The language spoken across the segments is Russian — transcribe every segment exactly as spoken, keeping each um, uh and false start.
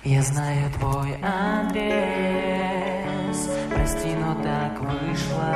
Я знаю твой адрес, прости, но так вышло.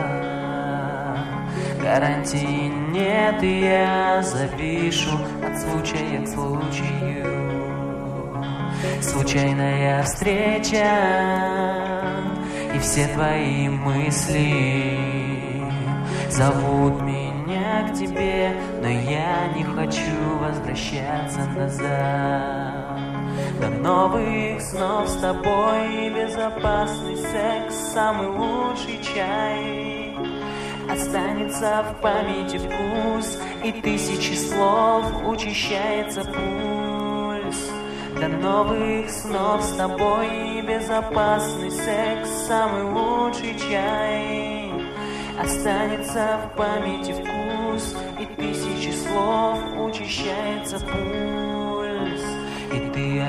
Гарантии нет, и я запишу от случая к случаю. Случайная встреча, и все твои мысли зовут меня к тебе, но я не хочу возвращаться назад. До новых снов с тобой, безопасный секс, самый лучший чай. Останется в памяти вкус, и тысячи слов учащается пульс. До новых снов с тобой, безопасный секс, самый лучший чай. Останется в памяти вкус, и тысячи слов учащается пульс. И ты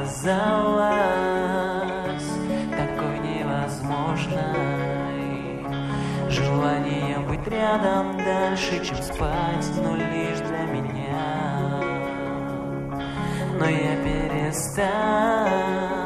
оказалась такой невозможной, желание быть рядом дальше, чем спать, но лишь для меня. Но я перестал